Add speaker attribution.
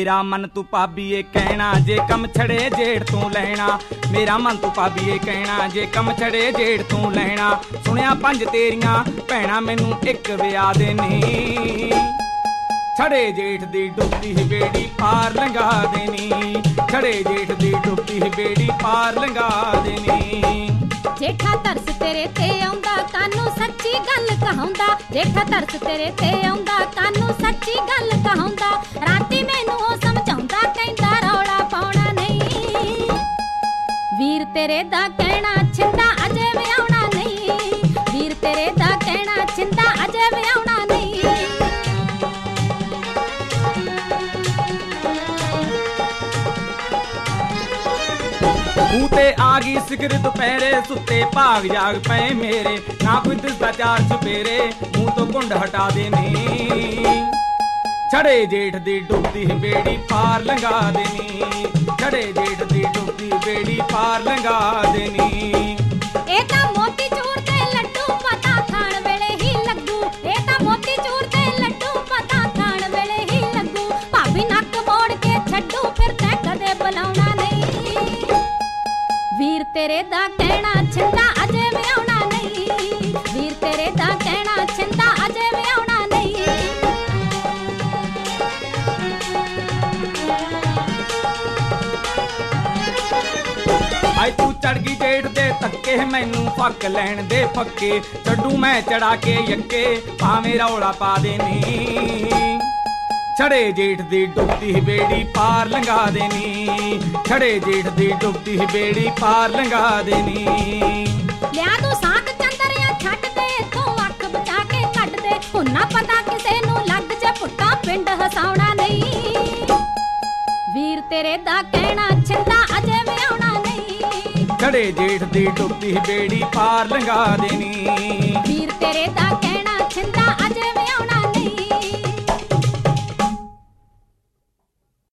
Speaker 1: मेरा मन तू भाबीए कहना जे कम छड़े जेठ तू लैना। मेरा मन तू भाबीए कहना जे कम छड़े जेठ तू लैना। सुनिया पंज तेरियां भैणां मैनू एक विआह देनी। छड़े जेठ दी डुबदी बेड़ी पार लंघा देनी। छड़े जेठ दी डुबदी बेड़ी पार लंघा देनी।
Speaker 2: जेठा तरस तेरे ते आउंदा कानू सच्ची गल कहाउंदा। जेठा तरस तेरे ते आउंदा कानू सच्ची गल कहाउंदा। राती मैनू ओ समझाउंदा कहंदा रौला पाउणा नहीं। वीर तेरे दा कहना छिंदा अजे विआउणा नहीं। वीर तेरे दा कहना छिंदा अजे विआउणा नहीं।
Speaker 1: तू ते आ गई सिगर दुपहरे सुते भाग जाग पे मेरे। ना कोई दिसदा चार चुपेरे मुंह तो घुंड हटा देनी। छड़े जेठ दी डुबदी बेड़ी पार लंघा देनी। छड़े जेठ दी डुबदी बेड़ी पार लंघा देनी।
Speaker 2: ए तां मोती चूर ते लड्डू पता खाण वेले ही लगू। ए तां मोती चूर ते लड्डू पता खाण वेले ही लगू। भाभी नक मोड़ के छड्डू फिर तैं कदे बुलाउणा नहीं। वीर तेरे दा कहना छिंदा अजे विआउणा नहीं। वीर तेरे दा कहना छिंदा अजे विआउणा नहीं।
Speaker 1: आई तू चढ़ गई जेठ दे धक्के मैनू फक लैण दे फक्के। छड्डू मैं चढ़ा के यक्के भावें रौला पा देनी। छड़े जेठ दी डुबदी बेड़ी पार लंघा देनी। छड़े जेठ दी डुबदी बेड़ी पार लंघा देनी।
Speaker 2: लिया तू साक चंदरिया छੱਡ दे तू अख बचा के कट दे। हुण ना पता किसे नू लग जे पुट्टा पिंड हसाउणा नहीं। वीर तेरे दा कहना छिंदा अजे विआउणा नहीं।
Speaker 1: छड़े जेठ दी डुबदी बेड़ी पार लंघा देनी।